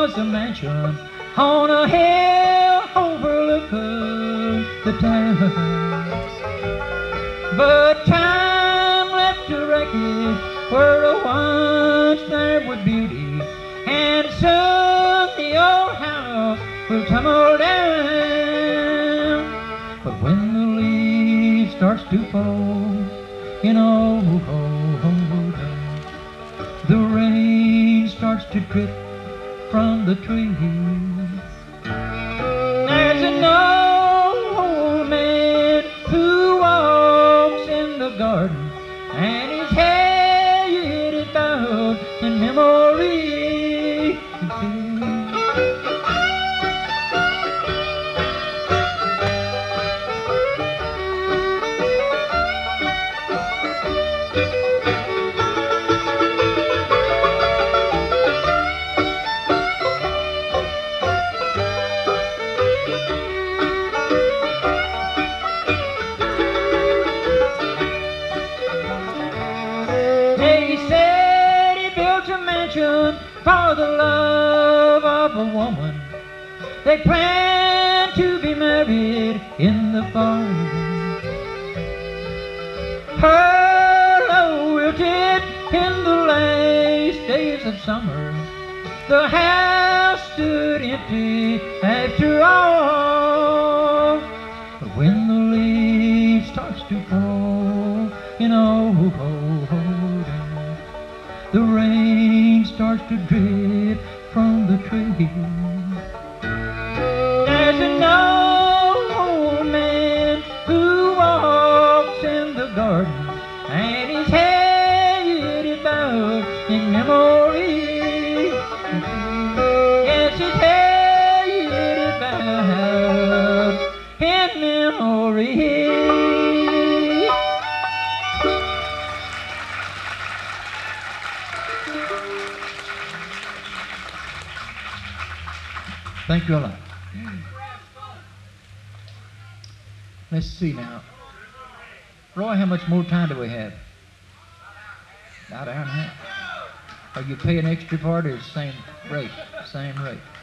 was a mansion on a hill overlooking the town. But time left a wreckage where once there was beauty, and soon the old house will tumble down. But when the leaves starts to fall, you know, the rain starts to drip from the trees. There's an old man who walks in the garden, and his head is bowed in memory. For the love of a woman, they plan to be married in the fall. Her love wilted in the last days of summer. The house stood empty after all. But when the leaves starts to fall, you know, the rain starts to drip from the trees. There's an old man who walks in the garden, and his head is bowed in memory. Yes, his head is bowed in memory. Thank you a lot. Let's see now. Roy, how much more time do we have? About an hour and a half. Are you paying extra for it or the same rate? Same rate.